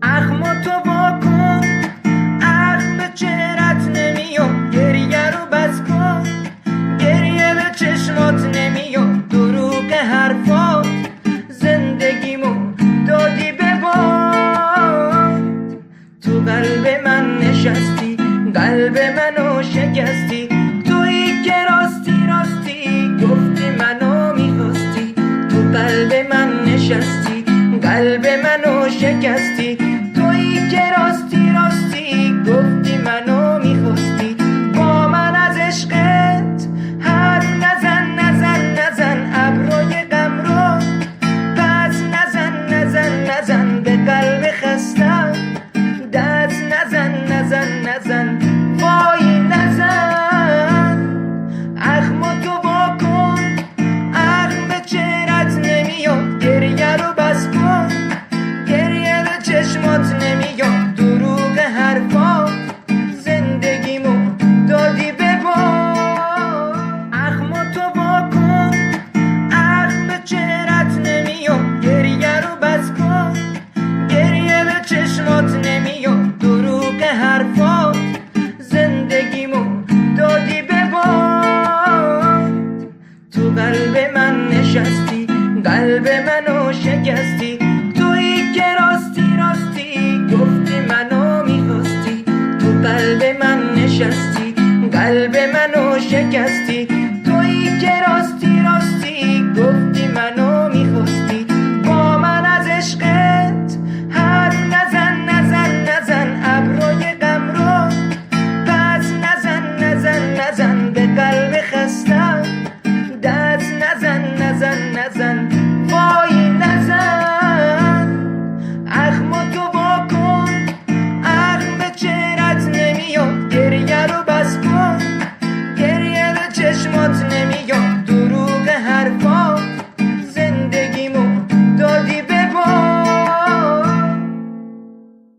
اخماتو واکن، اخم به چهرت نمیاد، گریه رو بس کن، گریه به چشمات نمیاد، دروغ حرفات زندگیمو دادی به باد. تو قلب من نشستی، قلب منو شکستی، تویی که راستی راستی گفتی منو میخواستی. تو قلب من نشستی، قلب منو شکستی، تویی که راستی راستی گفتی منو میخواستی. با من از عشقت حرف نزن نزن نزن، ابروی غم رو پس نزن نزن نزن، به قلب خستم دست نزن نزن نزن، وای نزن. اخماتو واکن، اخم به چهرت نمیاد، گریه رو بس کن، گریه به چشمات نمیاد، دروغ حرفات زندگیمو دادی به باد. اخماتو واکن، اخم به چهرت نمیاد، گریه رو بس کن، گریه به چشمات نمیاد، دروغ حرفات زندگیمو دادی به باد. تو قلب من نشستی، قلب منو شکستی، تویی که راستی راستی گفتی منو میخواستی. تو قلب من نشستی، قلب منو شکستی،